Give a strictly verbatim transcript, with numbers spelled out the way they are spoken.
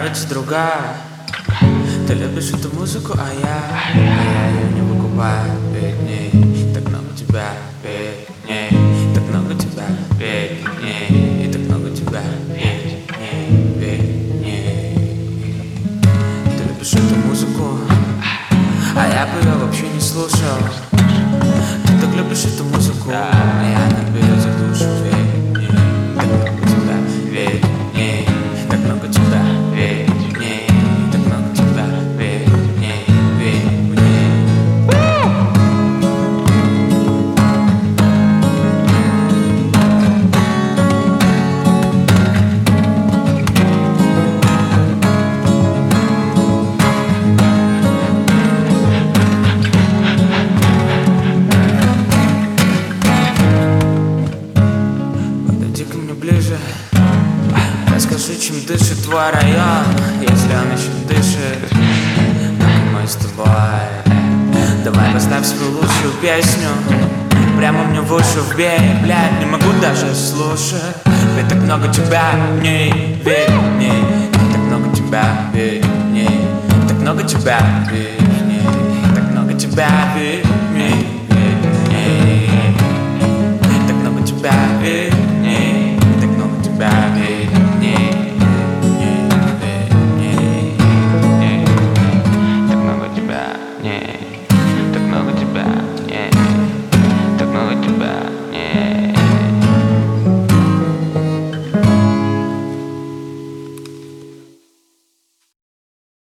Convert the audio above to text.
нравится другая. Ты любишь эту музыку, а я, а я ее не выкупаю. Перед ней так много тебя, перед ней так много тебя, перед ней и так много тебя, перед ней, перед ней. Ты любишь эту музыку, а я бы ее вообще не слушал. Ты так любишь эту музыку, а я она берет за душу. Перед ней так много тебя, перед ней так много тебя, перед ней так много тебя, перед ней, перед ней. Подойди ко мне ближе, расскажи, чем дышит твой район, если он еще дышит. Мы с тобой. Давай поставь свою лучшую песню прямо мне в уши вбей. Блядь, не могу даже слушать. Ведь так много тебя в ней, ведь в ней. Так много тебя, ведь в ней. Так много тебя, ведь в ней. Так много тебя, ведь